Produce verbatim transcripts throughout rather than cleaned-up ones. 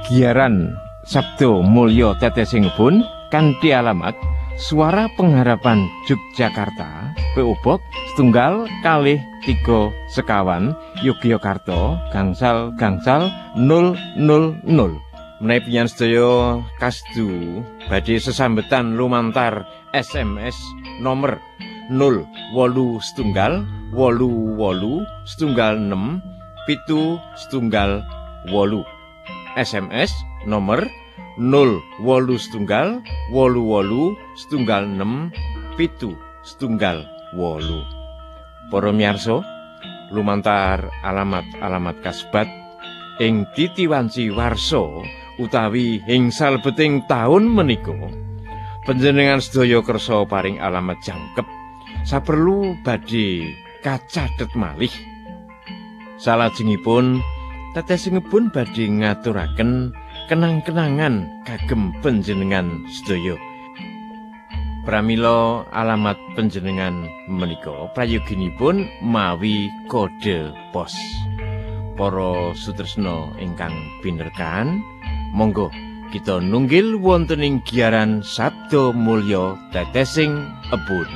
Giaran Sabdo Mulya Tetesing kanthi alamat Suara Pengharapan Yogyakarta, P O Box setunggal kalih tiga sekawan Yogyakarta gangsal gangsal nol nol nol. Menawi panjenengan sedaya kasdu badhe sesambetan lumantar S M S nomor nol wolu setunggal wolu wolu setunggal enam pitu setunggal wolu. S M S nomor nol wolu setunggal wolu wolu setunggal enam pitu setunggal wolu. Para miyarsa, lumantar alamat-alamat kasebat ing titiwanci warsa utawi ing salebeting taun menika panjenengan sedaya kersa paring alamat jangkep saperlu badhe kacathet malih. Salajengipun tetesingipun badhe ngaturaken kenang-kenangan kagem panjenengan sedaya. Pramila alamat panjenengan menika prayoginipun mawi kode pos. Para sutresna ingkang pinerkan, monggo kita nunggil wonten ing giaran Sabdo Mulya Tetesing Embun.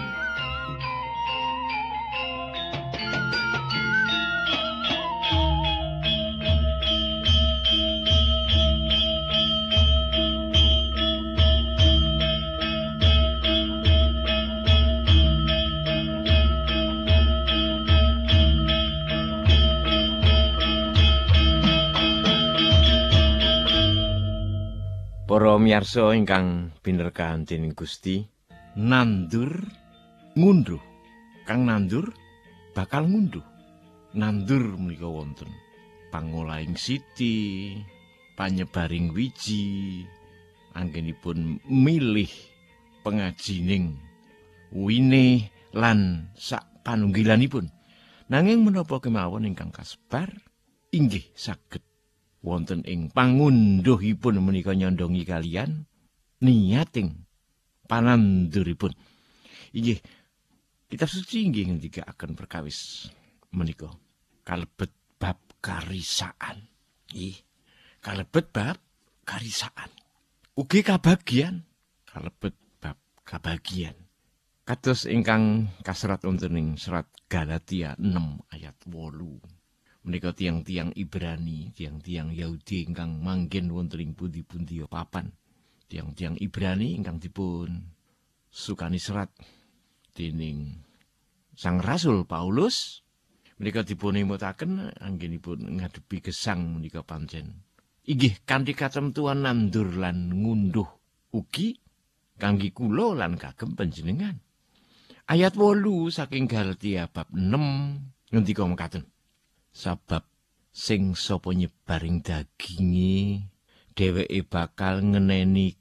Para miyarsa ingkang pinerkan dening Gusti, nandur ngunduh. Kang nandur bakal ngunduh. Nandur menika wonten pangolahing siti, panyebaring wiji, anggenipun milih pengajining wine lan sak panunggilanipun. Nanging menapa kemawon ingkang kasebar inggih saged wonten ing pangunduhipun menika nyandongi kalian niating pananduripun. Inggih kitab suci inggih ngendikaken perkawis menika kalebet bab karisaan. Nggih, kalebet bab karisaan. Ugi kabagian kalebet bab kabagian. Kados ingkang kaserat wonten ing serat Galatia enam ayat wolu. Menika tiang-tiang Ibrani, tiang-tiang Yahudi ingkang manggen wonten ing pundi-pundi papan. Tiang-tiang Ibrani ingkang dipun sukani serat dening Sang Rasul Paulus. Menika dipun imutaken anggenipun ngadepi gesang menika pancen inggih kanthi katemtuan nandur lan ngunduh ugi kangge kula lan kagem panjenengan. Ayat wolu saking Galatia bab enam ngendika mekaten. Sabab sing sapa nyebaring daginge dheweke bakal ngeneni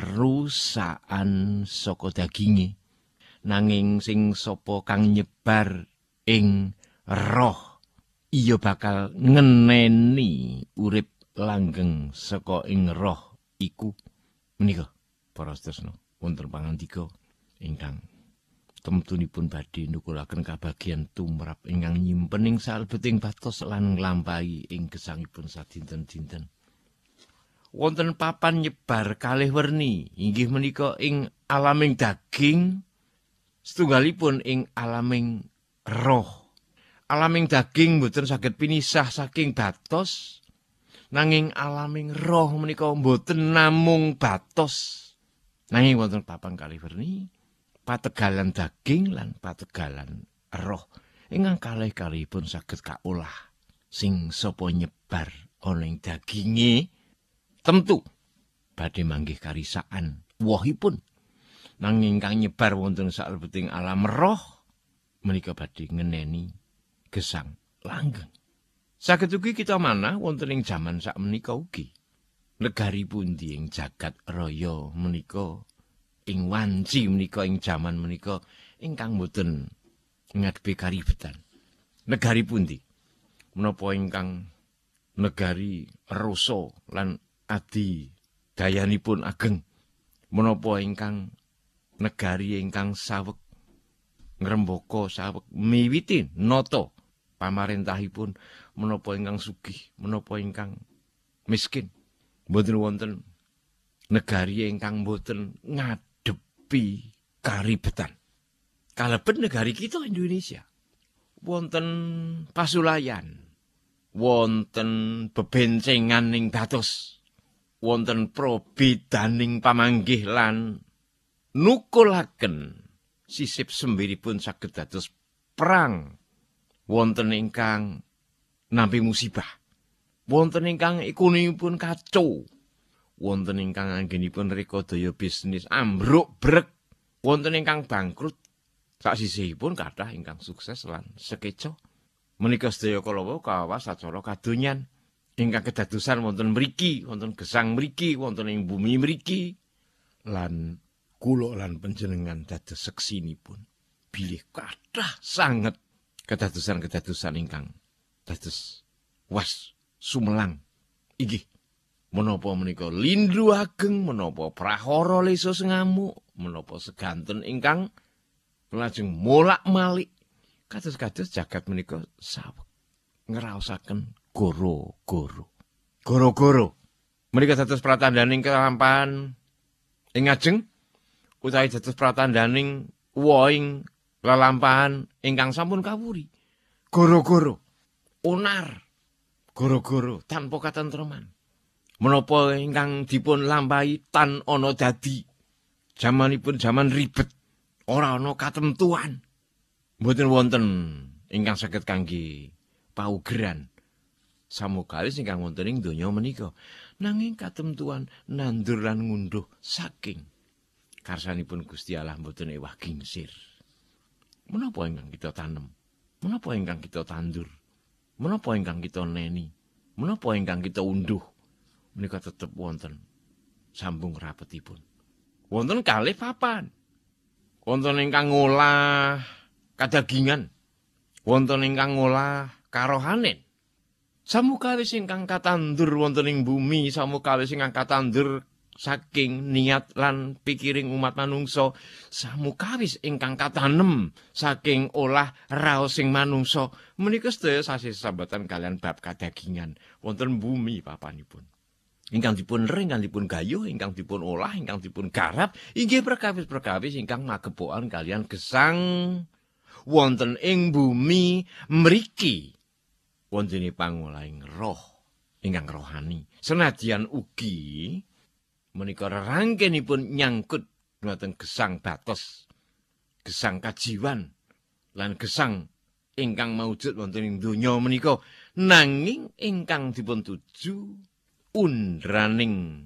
karusaan saka daginge, nanging sing sapa kang nyebar ing roh iya bakal ngeneni urip langgeng saka ing roh iku. Menika para sedherek wonten pangandika ingkang temtunipun badhe nukulaken kabagian tumrap ingkang nyimpen ing salebeting batos lan nglampahi ing gesangipun sadinten-dinten. Wonten papan nyebar kalih werni inggih menika ing alaming daging, setunggalipun ing alaming roh. Alaming daging mboten saged pinisah saking batos, nanging alaming roh menika mboten namung batos. Nanging wonten papan kalih werni pategalan daging lan pategalan roh ingkang kalih-kalihipun saged kaolah. Sing sapa nyebar ana ing daginge temtu badhe manggih karisaan wohipun, nanging kang nyebar wonten salebeting alam roh menika badhe ngeneni gesang langgeng. Saged ugi kita manah wonten ing jaman sakmenika ugi negari pundi ing jagat raya menika ing wanci menika ing jaman menika ingkang boten ngadepi karibetan. Negari pundi? Menapa ingkang negari Rosa lan adi dayanipun ageng? Menapa ingkang negari ingkang saweg ngrembaka saweg miwiti nata pamarentahipun? Menapa ingkang sugih? Menapa ingkang miskin? Mboten wonten negari ingkang mboten ngadepi karibetan. Kalebet negari kita Indonesia. Wonten pasulayan, wonten bebencengan ing dados, wonten probidaning pamanggih lan nukulaken sisip sembiripun saged dados perang. Wonten ingkang nampi musibah. Wonten ingkang ekonomipun kacau. Wonten ingkang anggenipun reka daya bisnis ambruk brek. Wonten ingkang bangkrut. Sak sisihipun kathah ingkang sukses lan sekeca. Menika sedaya kalawa kawas sacara kadonyan. Ingkang kedadosan wonten mriki, wonten gesang mriki, wonten ing bumi mriki. Lan kula lan panjenengan dados seksinipun. Bilih kathah sanget kedadosan-kedadosan ingkang dados was sumelang. Inggih, menapa menika lindhu ageng, menapa prahara lesos ngamuk, menapa seganten ingkang lajeng molak-malik kados-kados jagat menika saweg ngraosaken goro-goro. Goro-goro menika dados pratandaning kelampahan ing ajeng utawi dados pratandaning woing lelampahan ingkang sampun kawuri. Goro-goro onar, goro-goro tanpa katentreman. Menapa ingkang dipun lampahi tan ana dadi jamanipun jaman ribet. Ora ana katemtuan. Mboten wonten ingkang saged kangge paugeran. Samukawis ingkang wonten ing donya menika. Nanging katemtuan nandur lan ngunduh saking karsanipun Gusti Allah mboten ewah gingsir. Menapa ingkang kita tanem? Menapa ingkang kita tandur? Menapa ingkang kita neni? Menapa ingkang kita unduh? Menika tetep wonten sambung rapetipun. Wonten kalih papan. Wonten ingkang ngolah kadagingan, wonten ingkang ngolah karohanen. Samukawis ingkang katandur wonten ing bumi, samukawis ingkang katandur saking niat lan pikiring umat manungsa, samukawis ingkang katanem saking olah raosing manungsa, menika sedaya sasi sesambatan kalian bab kadagingan wonten bumi papanipun. Ingkang dipun ring, ingkang dipun gayuh, ingkang dipun olah, ingkang dipun garap, inggih perkawis-perkawis ingkang magepokan kalian gesang wonten ing bumi mriki. Wontene pangolahing roh ingkang rohani. Senadyan ugi menika rerangkenipun nyangkut dhumateng gesang batos, gesang kajiwan lan gesang ingkang maujud wonten ing donya menika, nanging ingkang dipun tuju undraning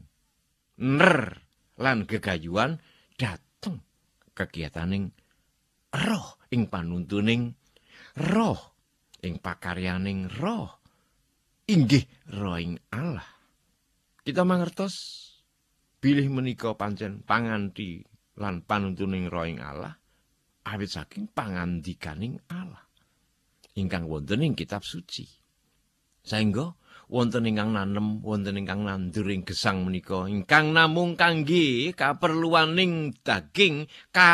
ner lan gegayuhan dateng kegiataning roh ing panuntuning roh ing pakaryaning roh inggih roh ing Allah. Kita mangertos bilih menika pancen panganthi lan panuntuning roh ing Allah awit saking pangandikaning Allah ingkang wonten ing kitab suci. Saengga wonten ingkang nanem, wonten ingkang nandur ing gesang menika, ingkang namung kangge kaperluaning daging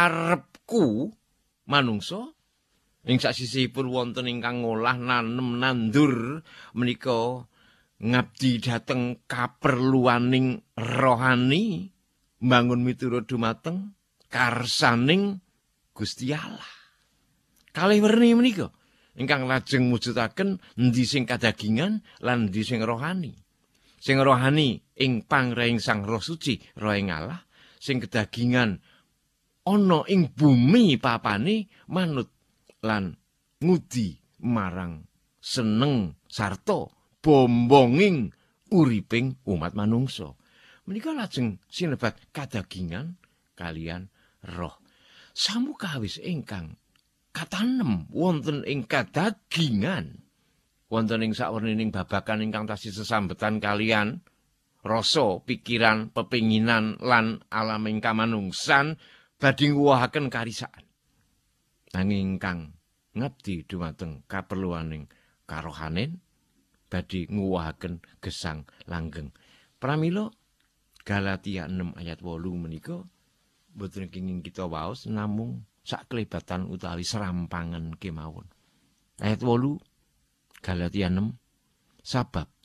karepku manungsa. Ing sasisipun wonten ingkang ngolah nanem nandur menika ngabdi dhateng kaperluaning rohani, mbangun miturut dumateng karsaning Gusti Allah. Kalih werni menika ingkang lajeng mujudaken endi sing kadagingan lan endi sing rohani. Sing rohani ing pangrahing Sang Roh Suci, roh ing Allah, sing kedagingan ana ing bumi papane manut lan ngudi marang seneng sarta bombonging uriping umat manungsa. Menika lajeng sinebat kadagingan kalian roh. Samukawis ingkang katanem wonten ing kadagingan, wonten ing sawernining babakan ingkang tasih sesambetan kalian rasa, pikiran, pepinginan lan alaming kamanungsan badhe nguwahaken karisaan. Nanging ingkang ngabdi dumateng kaperluaning karohanen badhe nguwahaken gesang langgeng. Pramila Galatia enam ayat wolu menika boten kenging kita waos namung saklebatan utawi serampangan kemawon. Ayat wolu Galatia enam, sabab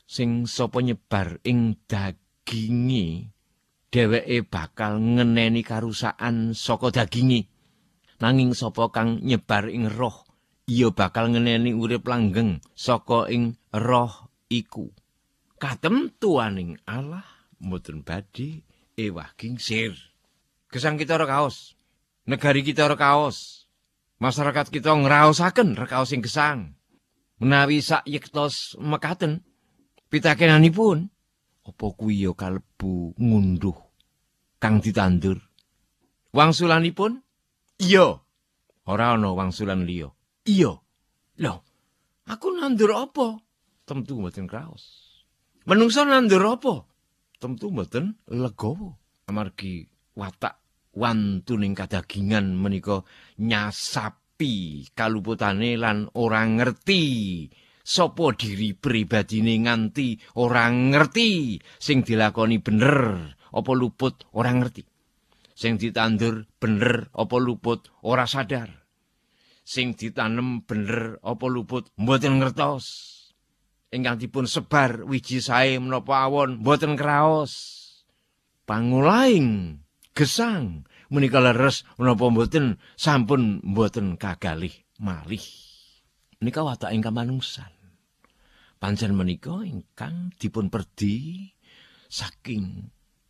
sing sapa nyebar ing daginge dheweke bakal ngeneni karusakan saka daginge. Nanging sapa kang nyebar ing roh, iya bakal ngeneni urip langgeng saka ing roh iku. Katemtuaning Allah mboten badhe ewah gingsir. Gesang kita ora kaos, negari kita ora kaos, masyarakat kita ngraosaken rekaos sing gesang. Menawi sak yektos mekaten pitakenanipun, apa kuwi ya kalebu ngunduh kang ditandur? Wangsulanipun? Iya. Ora ana wangsulan liya. Iya. Lho, aku nandur apa? Tentu mboten kraos. Menungsa nandur apa? Tentu mboten legawa. Amargi watak wantuning kadagingan menika nyasapi kaluputane lan ora ngerti sapa diri pribadine nganti ora ngerti sing dilakoni bener apa luput ora ngerti. Sing ditandur bener apa luput ora sadar. Sing ditanem bener apa luput mboten ngertos. Ingkang dipun sebar wiji sae menapa awon mboten kraos. Pangulaing gesang menika leres menapa mboten sampun mboten kagalih malih. Menika watak ingkang manungsan. Pancen menika ingkang dipun perdi saking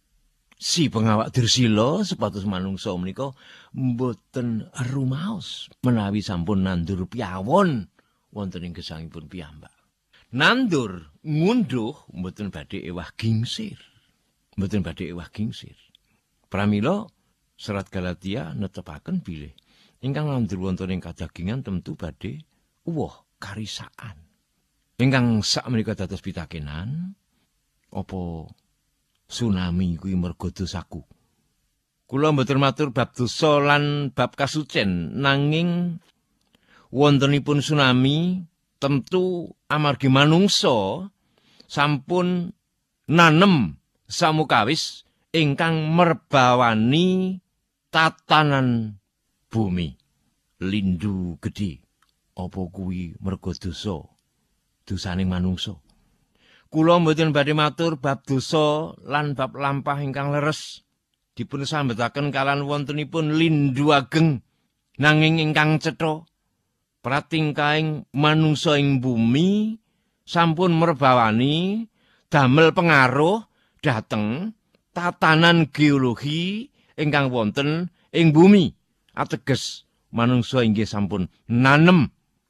si pengawak Dursila sepatus manungsa menika mboten rumaos menawi sampun nandur piyawon wonten ing gesangipun piyambak. Nandur ngunduh mboten badhe ewah gingsir. Mboten badhe ewah gingsir. Pramila serat Galatia netepaken bilih ingkang nandur wonten ing kadagingan tentu badhe uwah karisaan. Ingkang sak menika dados pitakenan apa tsunami kuwi merga dosaku. Kula mboten matur bab dosa lan bab kasucen, nanging wontenipun tsunami tentu amargi manungsa sampun nanem samukawis ingkang merbawani tatanan bumi. Lindu gedhe apa kuwi merga dosa dosaning manungsa. Kula mboten badhe matur bab dosa lan bab lampah ingkang leres dipun sambetaken kalan wontenipun lindu ageng nanging ingkang cetha pratingkaing manungsa ing bumi sampun merbawani damel pengaruh dhateng tatanan geologi ingkang wonten ing bumi. Ateges manungsa inggih sampun nanem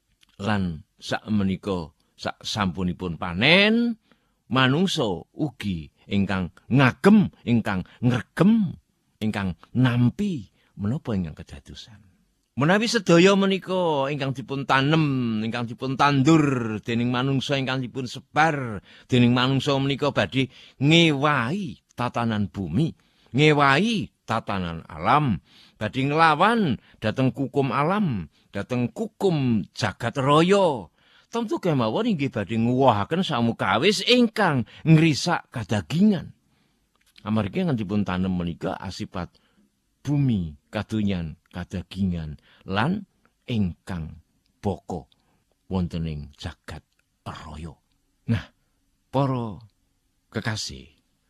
lan sak menika sak sampunipun panen manungsa ugi ingkang ngagem, ingkang ngregem, ingkang nampi menapa ingkang kedadosan. Menawi sedaya menika ingkang dipun tanem, ingkang dipun tandur dening manungsa ingkang dipun sebar dening manungsa menika badhe ngewahi tatanan bumi, ngewahi tatanan alam, badhe nglawan dhateng kukum alam, dhateng kukum jagat raya. Tentu kemawon inggih badhe nguwahaken samukawis ingkang ngrisak kadagingan. Amargi ingkang dipun tanem menika asipat bumi, kadonyan, kadagingan lan ingkang baka wonten ing jagat raya. Nah, para kekasih,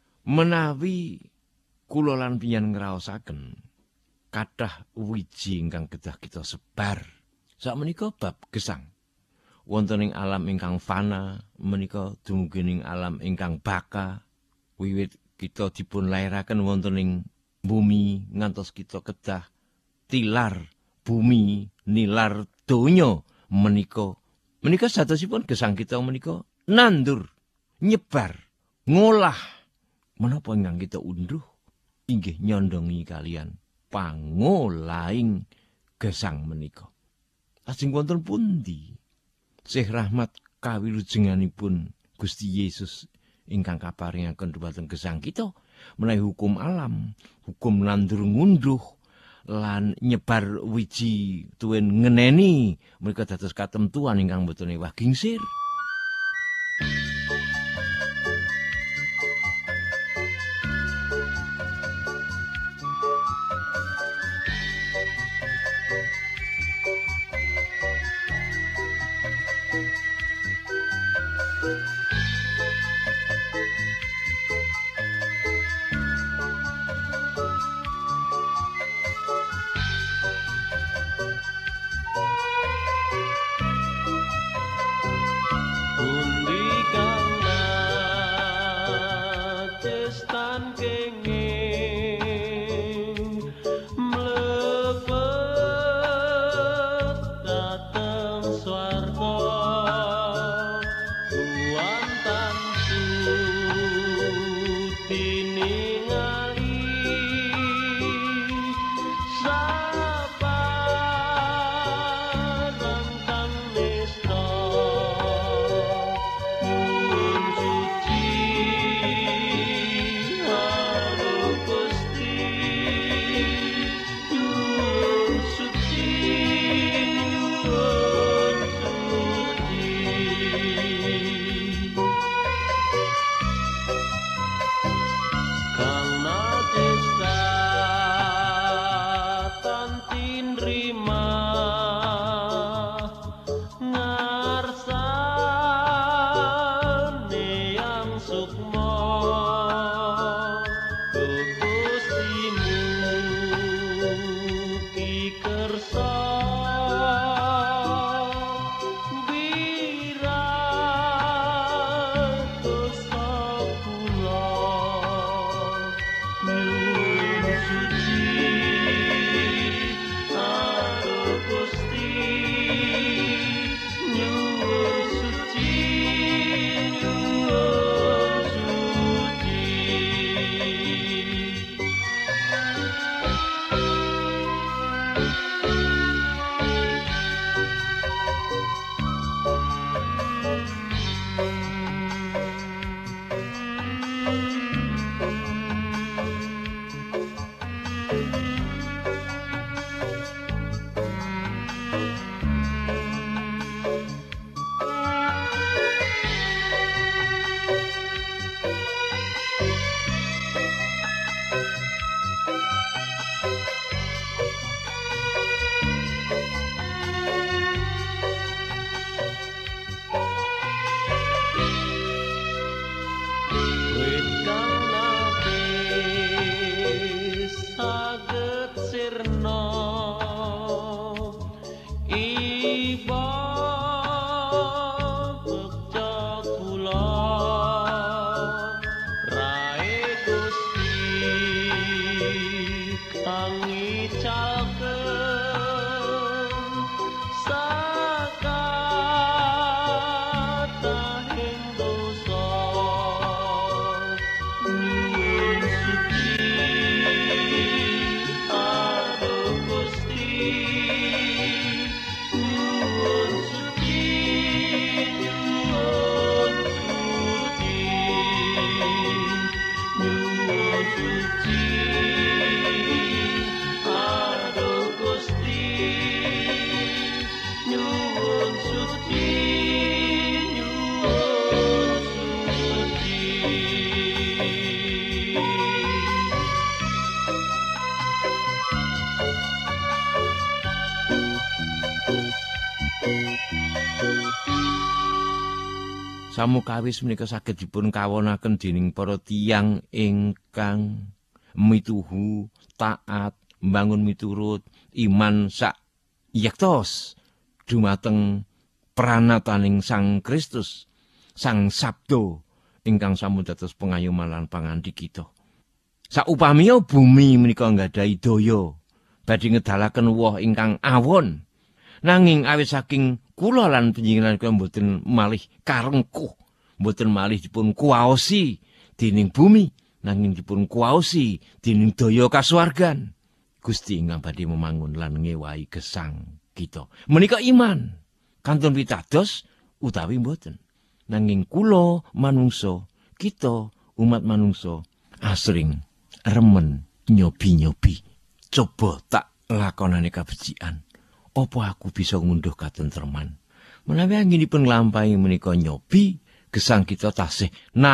menawi kula lan panjenengan ngraosaken kathah wiji ingkang kedah kita sebar sakmenika bab gesang. Wonten ing alam ingkang fana menika dumugi ing alam ingkang baka. Wiwit kita dipun lairaken wonten ing bumi ngantos kita kedah tilar bumi nilar donya menika menika sadosipun gesang kita menika nandur nyebar ngolah menapa ingkang kita unduh inggih nyondongi kalian pangolahing gesang menika. Lajeng wonten pundi sih rahmat kawilujenganipun Gusti Yesus ingkang kaparingaken dhumateng gesang kita menawi hukum alam, hukum nandur ngunduh lan nyebar wiji tuwin ngeneni menika dados katemtuan ingkang boten ewah gingsir. Samukawis menika saged dipun kawonaken dening para tiyang ingkang mituhu, taat, mbangun miturut iman sak yektos dumateng pranataning Sang Kristus, Sang Sabdo ingkang sampun dados pengayoman lan pangandikita. Saupamiya bumi menika nggadahi daya badhe ngedalaken woh ingkang awon, nanging awit saking kula lan panjenengan kula mboten malih karengkuh, mboten malih dipun kuwaosi dening bumi, nanging dipun kuwaosi dening daya kasuwargan Gusti ingkang badhe memangun lan ngewahi gesang kita. Menika iman kantun pitados utawi mboten. Nanging kula manungsa, kita umat manungsa asring remen nyobi-nyobi. Coba tak lakonane kabecikan. Apa aku bisa ngunduh katentreman? Menawi anggenipun nglampahi menika nyobi, gesang kita tasih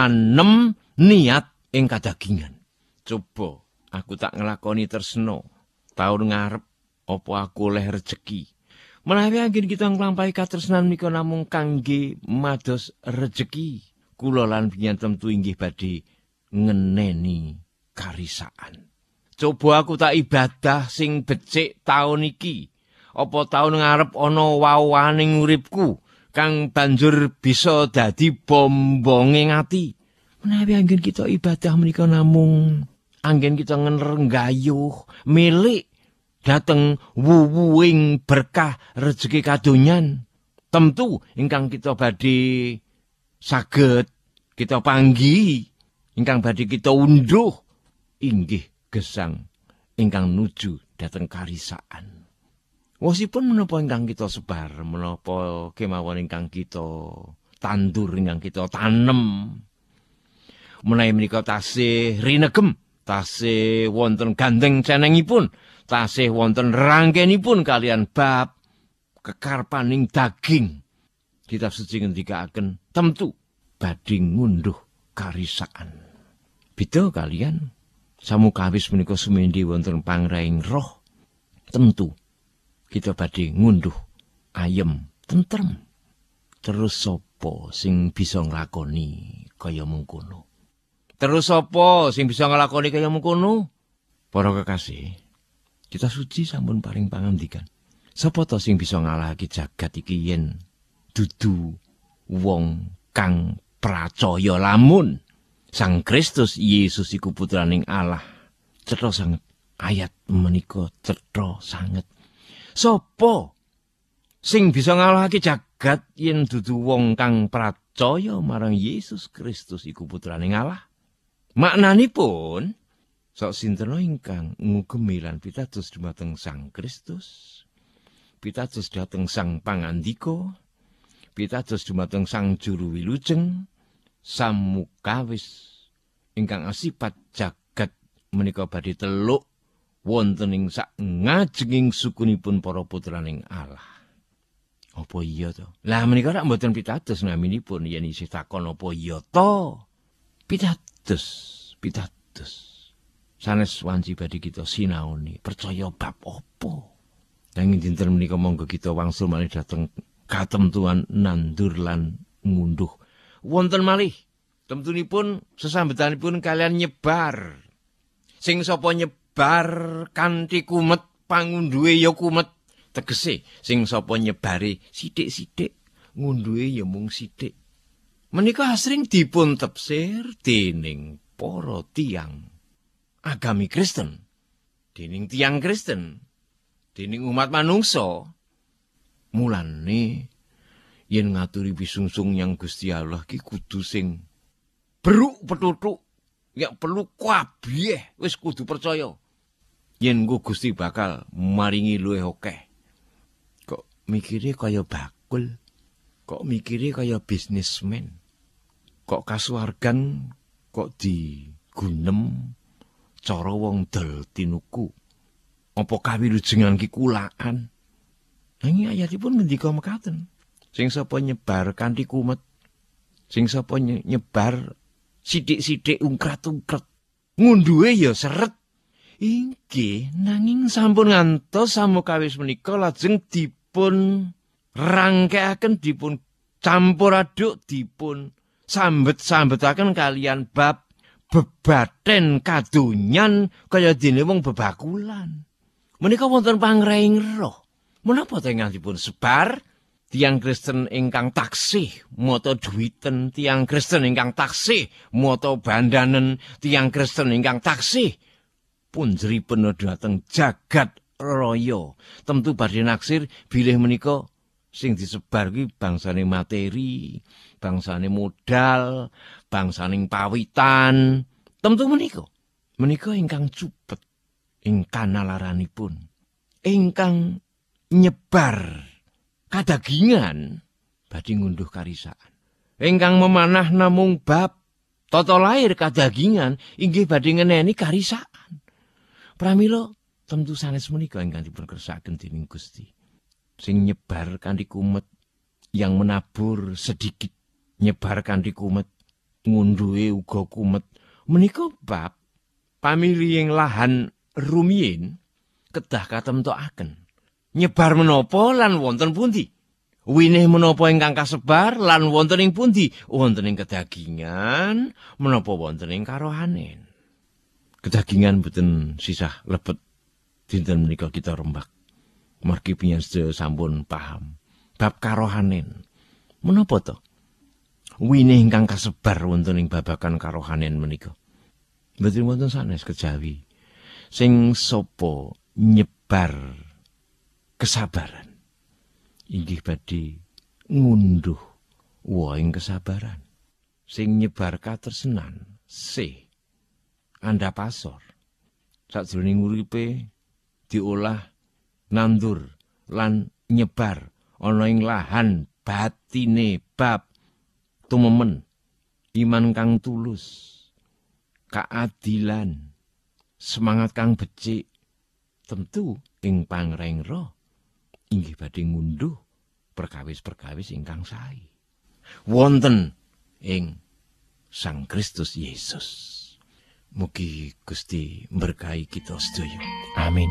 nanem niat ing kadagingan. Coba aku tak nglakoni tresna taun ngarep, apa aku oleh rejeki. Menawi anggen kita nglampahi katresnan menika namung kangge mados rejeki, kula lan panjenengan temtu inggih badhe ngeneni karisaan. Coba aku tak ibadah sing becik taun iki. Apa taun ngarep ana wawaning uripku kang banjur bisa dadi bombonge ati. Menawi anggen kita ibadah menika namung anggen kita ngerenggayuh milik dateng wuwuing berkah rejeki kadonyan, tentu ingkang kita badhe saged kita panggihi, ingkang badhe kita unduh inggih gesang ingkang nuju dhateng karisaan. Wosipun menapa ingkang kita sebar, menapa kemawon ingkang kita tandur, ingkang kita tanem. Menawi menika tasih rinegem, tasih wonten gandeng cenengipun, tasih wonten rangkenipun kalian bab kekarepaning daging. Kitab suci ngendikaaken temtu badhe ngunduh karisaan. Beda kalian samukawis menika sumendhi wonten pangrahing roh, tentu kita badhe ngunduh ayem, tentrem. Terus sapa sing bisa nglakoni kaya mengkono? Terus sapa sing bisa nglakoni kaya mengkono? Para kekasih, kita suci sampun paring pangandikan. Sapa to sing bisa ngalahake jagat iki yen dudu wong kang pracaya lamun Sang Kristus Yesus iku putraning Allah? Cetha sanget ayat menika, cetha sanget. Sopo sing bisa ngalahake jagat yen dudu wong kang pracaya marang Yesus Kristus iku putraning Allah? Maknanipun sok sinten ingkang ngugemi lan pitados dumateng Sang Kristus, pitados dhateng Sang Pangandika, pitados dumateng Sang Juru Wilujeng, samukawis ingkang asipat jagat menika badhe teluk wonten ing sak ngajenging sukunipun para putraning Allah. Apa iya to? Lah menika rak mboten pitados naminipun yen isih takon apa iya to? Pitados, pitados. sanes wanci badhe kita sinaoni percaya bab apa. Nanging dinten menika monggo kita wangsul malih dhateng katemtuan nandur lan ngunduh. Wonten malih temtunipun sesambetanipun kalian nyebar. Sing sapa nyebar kanthi kumet pangunduhe ya kumet. Tegese sing sapa nyebare sithik-sithik ngunduhe ya mung sithik. Menika asring dipun tafsir dening para tiyang agami Kristen, dening tiyang Kristen, dening umat manungsa. Mulane yen ngaturi pisungsung yang Gusti Allah ki kudu sing beruk petutuk, ya perlu kabeh wis kudu percaya yen nggo Gusti bakal maringi luwih akeh. Kok mikire kaya bakul, kok mikire kaya bisnismen, kok kasuwargan kok digunem cara wong dol tinuku. Apa kawilujengan ki kulaan? Nanging ayatipun ngendika mekaten. Sing sapa nyebar kanthi kumet, sing sapa nyebar sithik-sithik ungkrat-ungkrat, ngunduhe ya seret. Inggih nanging sampun ngantos samukawis menika lajeng dipun rangkaiaken, dipun campur aduk, dipun sambet-sambetaken kalian bab bebaten kadonyan kaya dene wong bebakulan. Menika wonten pangrahing roh. Menapa tengahipun sebar tiyang Kristen ingkang taksih mata duwiten, tiyang Kristen ingkang taksih mata bandanen, tiyang Kristen ingkang taksih punjeripun dhateng jagat raya. Tentu badhe naksir bilih menika sing disebar kuwi bangsane materi, bangsane modal, bangsaning pawitan. Tentu menika menika ingkang cupet ing kanalaranipun, ingkang nyebar kadagingan badhe ngunduh karisaan, ingkang memanah namung bab tata lair kadagingan inggih badhe ngeneni karisaan. Pramila tentu sanes menika ingkang dipun kersakaken dening Gusti. Sing nyebar kanthi kumet, yang menabur sedikit nyebar kanthi kumet, ngunduhe uga kumet. Menika bab pamiling lahan rumiyin kedah katemtokaken. Nyebar menapa lan wonten pundi? Winih menapa ingkang kasebar lan wonten ing pundi? Wonten ing kedagingan menapa wonten ing karohanen. Kedagingan boten sisah lebet dinten menika kita rembak. Margi pinyenengan sampun paham bab karohanen. Menapa to? Winih ingkang kasebar wonten ing babagan karohanen menika. Mboten wonten sanes kejawi. Sing sapa nyebar kesabaran inggih badhe ngunduh woing kesabaran. Sing nyebar katresnan se anda pasor sajroning uripe diolah, nandur lan nyebar ana ing lahan batine bab tumemen iman kang tulus, keadilan, semangat kang becik, tentu ing pangreng roh inggih badhe ngunduh perkawis-perkawis ingkang sae wonten ing Sang Kristus Yesus. Mugi Gusti berkahi kita sedaya. Amin.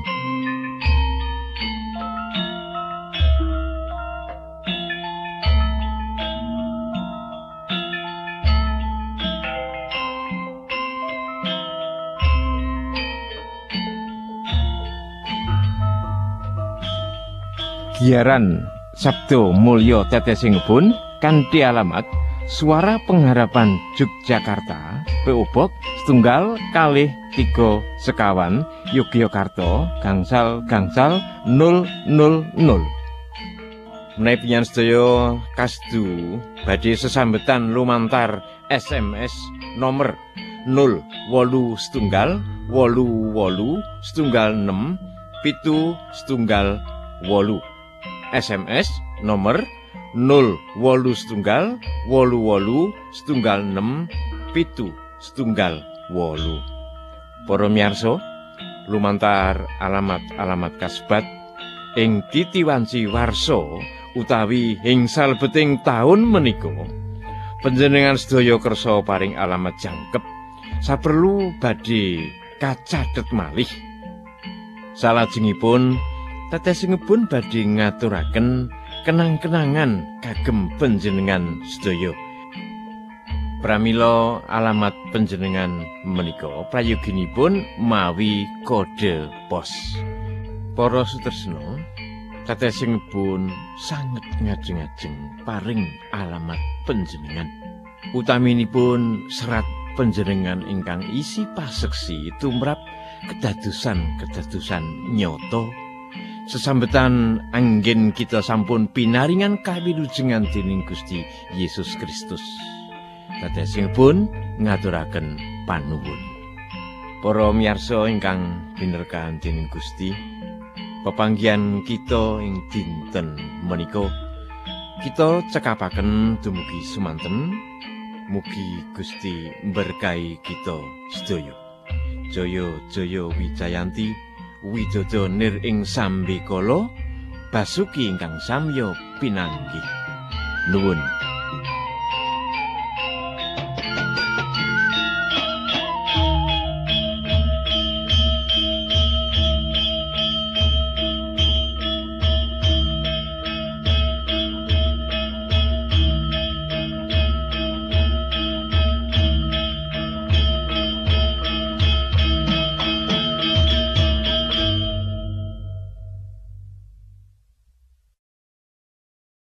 Giaran Sabdo Mulya Tetesingipun kanthi alamat Suara Pengharapan Yogyakarta, P O Box setunggal kalih tiga sekawan Yogyakarta gangsal gangsal nol nol nol. Menawi pinjen sedaya kasdu badhe sesambetan lumantar S M S nomor nol wolu setunggal wolu wolu setunggal enam pitu setunggal wolu. S M S nomor nol wolu setunggal wolu wolu setunggal enam pitu setunggal wolu. Para miyarsa, lumantar alamat-alamat kasebat ing titiwanci warsa utawi ing salebeting taun menika, panjenengan sedaya kersa paring alamat jangkep saperlu badhe kacathet malih. Salajengipun tetesipun badhe ngaturaken kenang-kenangan kagem panjenengan sedaya. Pramila alamat panjenengan menika prayoginipun mawi kode pos. Para sutresna, tetesipun sanget ngajeng-ajeng paring alamat panjenengan. Utaminipun serat panjenengan ingkang isi paseksi tumrap kedadosan-kedadosan nyata. Sesambetan anggen kita sampun pinaringan kawilujengan dening Gusti Yesus Kristus. Tetesipun ngaturaken panuwun. Para miyarsa ingkang binerkahan dening Gusti, pepanggihan kita ing dinten menika kita cekapaken dumugi semanten. Mugi Gusti berkahi kita sedaya. Jaya jaya Wijayanti, widodо nir ing sambekala, basuki ingkang samya pinanggih. Nuwun.